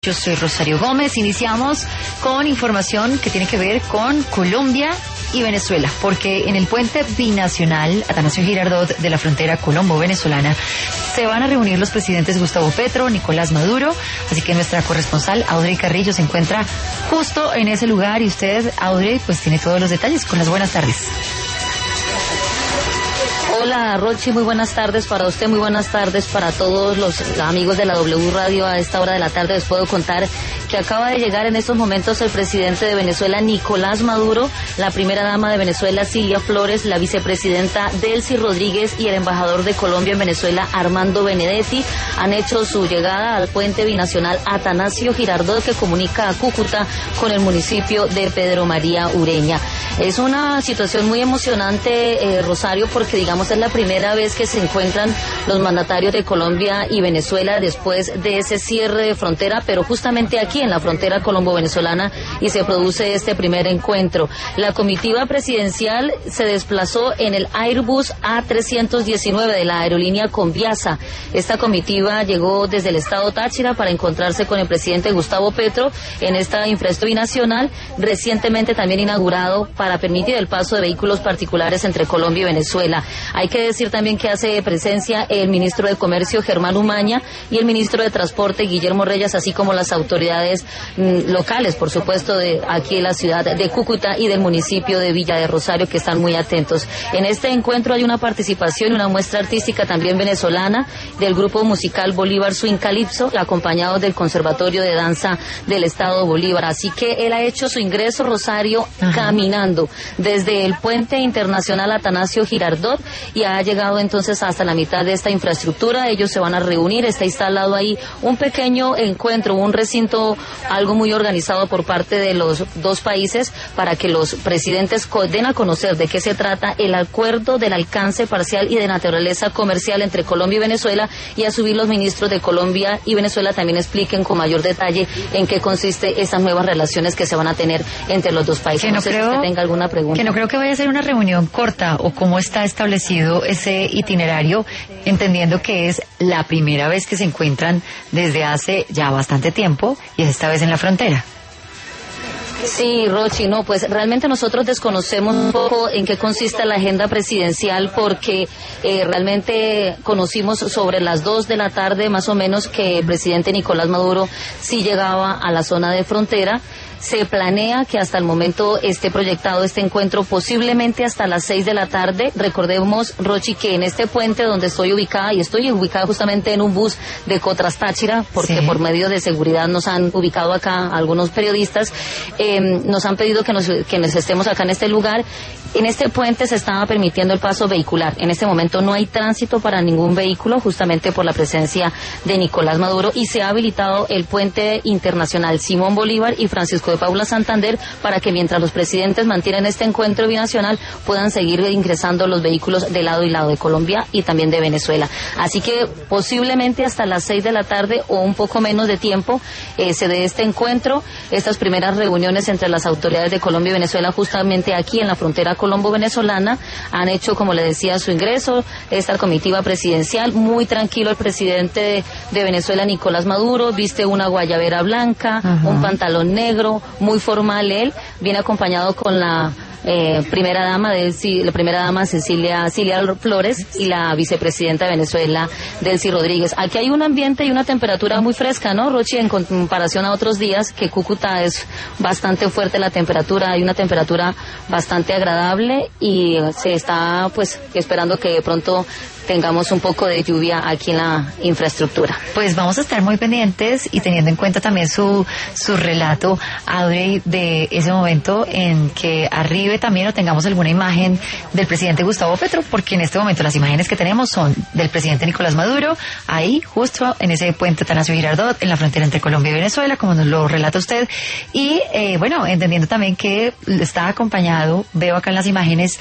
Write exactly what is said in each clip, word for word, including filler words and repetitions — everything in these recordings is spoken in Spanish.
Yo soy Rosario Gómez. Iniciamos con información que tiene que ver con Colombia y Venezuela, porque en el puente binacional Atanasio Girardot de la frontera colombo-venezolana se van a reunir los presidentes Gustavo Petro, Nicolás Maduro, así que nuestra corresponsal Audrey Carrillo se encuentra justo en ese lugar y usted, Audrey, pues tiene todos los detalles. Con las buenas tardes. Hola Rochi, muy buenas tardes para usted, muy buenas tardes para todos los amigos de la W Radio. A esta hora de la tarde les puedo contar que acaba de llegar en estos momentos el presidente de Venezuela, Nicolás Maduro, la primera dama de Venezuela, Cilia Flores, la vicepresidenta Delcy Rodríguez y el embajador de Colombia en Venezuela, Armando Benedetti, han hecho su llegada al puente binacional Atanasio Girardot que comunica a Cúcuta con el municipio de Pedro María Ureña. Es una situación muy emocionante, eh, Rosario, porque digamos es la primera vez que se encuentran los mandatarios de Colombia y Venezuela después de ese cierre de frontera, pero justamente aquí en la frontera colombo-venezolana, y se produce este primer encuentro. La comitiva presidencial se desplazó en el Airbus A trescientos diecinueve de la aerolínea Conviasa. Esta comitiva llegó desde el estado Táchira para encontrarse con el presidente Gustavo Petro en esta infraestructura binacional, recientemente también inaugurado para permitir el paso de vehículos particulares entre Colombia y Venezuela. Hay que decir también que hace presencia el ministro de Comercio, Germán Umaña, y el ministro de Transporte, Guillermo Reyes, así como las autoridades mm, locales, por supuesto, de aquí en la ciudad de Cúcuta y del municipio de Villa de Rosario, que están muy atentos. En este encuentro hay una participación y una muestra artística también venezolana del grupo musical Bolívar Swing Calypso, acompañado del Conservatorio de Danza del Estado Bolívar. Así que él ha hecho su ingreso, Rosario, Ajá. caminando desde el puente internacional Atanasio Girardot y ha llegado entonces hasta la mitad de esta infraestructura. Ellos se van a reunir, está instalado ahí un pequeño encuentro, un recinto algo muy organizado por parte de los dos países para que los presidentes den a conocer de qué se trata el acuerdo del alcance parcial y de naturaleza comercial entre Colombia y Venezuela, y a subir los ministros de Colombia y Venezuela también expliquen con mayor detalle en qué consiste estas nuevas relaciones que se van a tener entre los dos países. Que no, no sé creo, si usted tenga alguna pregunta. Que no creo que vaya a ser una reunión corta, o cómo está establecido ese itinerario, entendiendo que es la primera vez que se encuentran desde hace ya bastante tiempo y es esta vez en la frontera. Sí, Rochi, no, pues realmente nosotros desconocemos un poco en qué consiste la agenda presidencial, porque eh, realmente conocimos sobre las dos de la tarde más o menos que el presidente Nicolás Maduro sí llegaba a la zona de frontera. Se planea que hasta el momento esté proyectado este encuentro posiblemente hasta las seis de la tarde. Recordemos, Rochi, que en este puente donde estoy ubicada, y estoy ubicada justamente en un bus de Cotras Táchira, porque sí. por medio de seguridad nos han ubicado acá algunos periodistas, eh, nos han pedido que nos, que nos estemos acá en este lugar. En este puente se estaba permitiendo el paso vehicular. En este momento no hay tránsito para ningún vehículo, justamente por la presencia de Nicolás Maduro, y se ha habilitado el puente internacional Simón Bolívar y Francisco de Paula Santander para que mientras los presidentes mantienen este encuentro binacional puedan seguir ingresando los vehículos de lado y lado de Colombia y también de Venezuela. Así que posiblemente hasta las seis de la tarde o un poco menos de tiempo eh, se dé este encuentro, estas primeras reuniones entre las autoridades de Colombia y Venezuela justamente aquí en la frontera colombo-venezolana. Han hecho, como le decía, su ingreso, esta comitiva presidencial, muy tranquilo el presidente de, de Venezuela, Nicolás Maduro, viste una guayabera blanca, Ajá. un pantalón negro, muy formal él, viene acompañado con la Eh, primera dama de la primera dama Cecilia Cilia Flores y la vicepresidenta de Venezuela, Delcy Rodríguez. Aquí hay un ambiente y una temperatura muy fresca, ¿no, Rochi? En comparación a otros días que Cúcuta es bastante fuerte la temperatura, hay una temperatura bastante agradable y se está pues esperando que de pronto tengamos un poco de lluvia aquí en la infraestructura. Pues vamos a estar muy pendientes y teniendo en cuenta también su su relato, Audrey, de ese momento en que arribe también o tengamos alguna imagen del presidente Gustavo Petro, porque en este momento las imágenes que tenemos son del presidente Nicolás Maduro, ahí justo en ese puente Atanasio Girardot, en la frontera entre Colombia y Venezuela, como nos lo relata usted, y eh, bueno, entendiendo también que está acompañado, veo acá en las imágenes,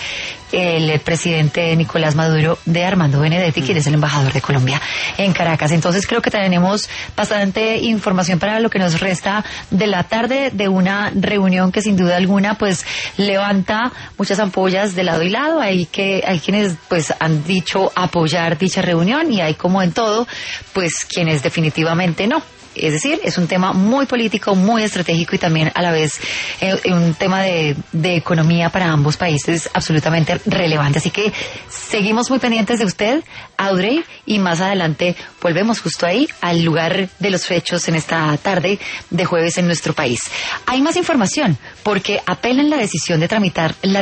el presidente Nicolás Maduro de Armando Benedetti, quien es el embajador de Colombia en Caracas. Entonces creo que tenemos bastante información para lo que nos resta de la tarde, de una reunión que sin duda alguna pues levanta muchas ampollas de lado y lado. Hay que hay quienes pues han dicho apoyar dicha reunión y hay, como en todo, pues quienes definitivamente no. Es decir, es un tema muy político, muy estratégico y también a la vez eh, un tema de, de economía para ambos países absolutamente relevante. Así que seguimos muy pendientes de usted, Audrey, y más adelante volvemos justo ahí al lugar de los hechos en esta tarde de jueves en nuestro país. Hay más información porque apelan la decisión de tramitar la